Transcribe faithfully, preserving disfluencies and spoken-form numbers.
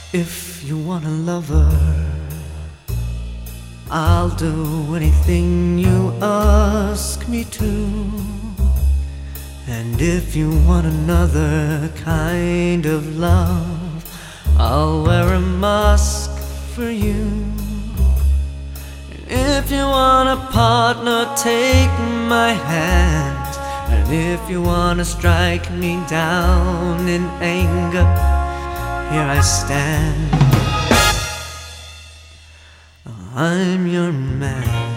If you want a lover, I'll do anything you ask me to. And if you want another kind of love, I'll wear a mask for you. And if you want a partner, take my hand. And if you want to strike me down in anger, here I stand. I'm your man.